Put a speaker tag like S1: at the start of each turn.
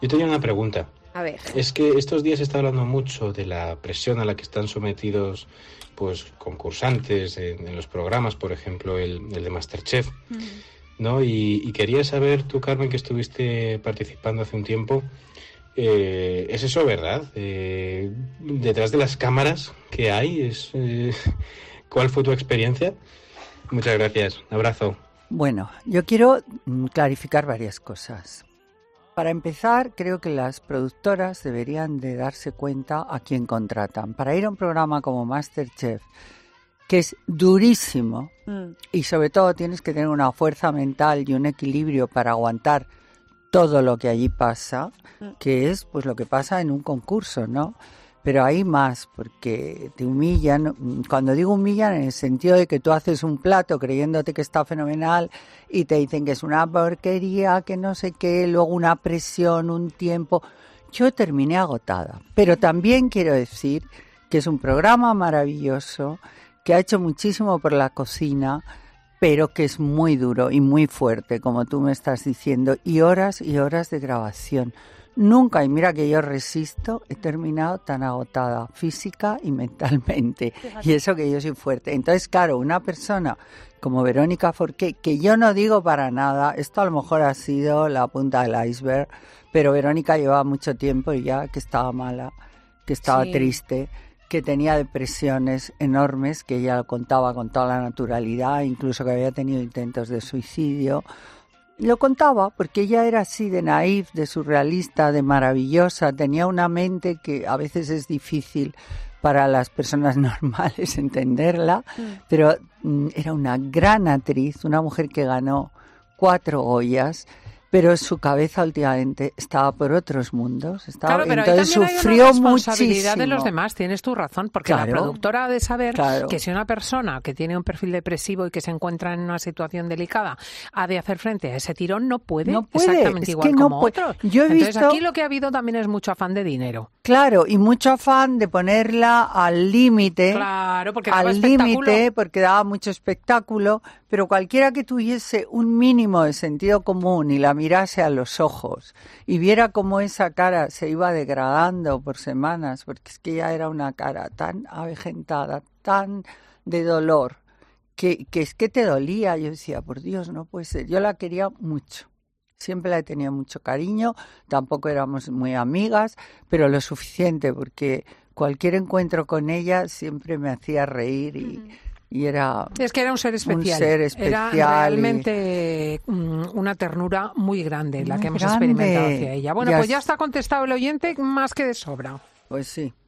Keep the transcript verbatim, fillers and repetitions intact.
S1: Yo tenía una pregunta.
S2: A ver.
S1: Es que estos días se está hablando mucho de la presión a la que están sometidos pues concursantes en, en los programas, por ejemplo, el, el de MasterChef, uh-huh. ¿no? Y, y quería saber, tú, Carmen, que estuviste participando hace un tiempo, eh, ¿es eso verdad? Eh, detrás de las cámaras que hay, es, eh, ¿cuál fue tu experiencia? Muchas gracias. Un abrazo.
S3: Bueno, yo quiero clarificar varias cosas. Para empezar, creo que las productoras deberían de darse cuenta a quién contratan. Para ir a un programa como MasterChef, que es durísimo, mm. y sobre todo tienes que tener una fuerza mental y un equilibrio para aguantar todo lo que allí pasa, mm. que es pues lo que pasa en un concurso, ¿no? Pero hay más, porque te humillan. Cuando digo humillan, en el sentido de que tú haces un plato creyéndote que está fenomenal y te dicen que es una porquería, que no sé qué, luego una presión, un tiempo. Yo terminé agotada. Pero también quiero decir que es un programa maravilloso, que ha hecho muchísimo por la cocina, pero que es muy duro y muy fuerte, como tú me estás diciendo, y horas y horas de grabación. Nunca, y mira que yo resisto, he terminado tan agotada física y mentalmente. Fíjate. Y eso que yo soy fuerte. Entonces, claro, una persona como Verónica Forqué, que yo no digo para nada, esto a lo mejor ha sido la punta del iceberg, pero Verónica llevaba mucho tiempo y ya que estaba mala, que estaba sí. triste, que tenía depresiones enormes, que ella lo contaba con toda la naturalidad, incluso que había tenido intentos de suicidio. Lo contaba porque ella era así de naif, de surrealista, de maravillosa, tenía una mente que a veces es difícil para las personas normales entenderla, mm. pero mm, era una gran actriz, una mujer que ganó cuatro Goyas, pero su cabeza últimamente estaba por otros mundos. Estaba,
S4: claro, pero
S3: entonces
S4: ahí también
S3: sufrió
S4: hay una responsabilidad
S3: muchísimo.
S4: de los demás, tienes tu razón, porque
S3: claro,
S4: la productora ha de saber
S3: claro.
S4: que si una persona que tiene un perfil depresivo y que se encuentra en una situación delicada ha de hacer frente a ese tirón, no puede,
S3: no puede
S4: exactamente
S3: es
S4: igual
S3: que no
S4: como
S3: puede.
S4: otros.
S3: Yo he
S4: Entonces
S3: visto...
S4: aquí lo que ha habido también es mucho afán de dinero.
S3: Claro, y mucho afán de ponerla al límite,
S4: claro, porque daba
S3: al límite, porque daba mucho espectáculo, pero cualquiera que tuviese un mínimo de sentido común y la mirase a los ojos y viera cómo esa cara se iba degradando por semanas, porque es que ya era una cara tan avejentada, tan de dolor, que, que es que te dolía. Yo decía, por Dios, no puede ser. Yo la quería mucho. Siempre la he tenido mucho cariño, tampoco éramos muy amigas, pero lo suficiente, porque cualquier encuentro con ella siempre me hacía reír y, uh-huh. y era...
S4: Es que era un ser especial.
S3: Un ser especial.
S4: Era realmente y... una ternura muy grande la
S3: muy
S4: que hemos
S3: grande.
S4: experimentado hacia ella. Bueno,
S3: ya
S4: pues ya está contestado el oyente más que de sobra.
S3: Pues sí.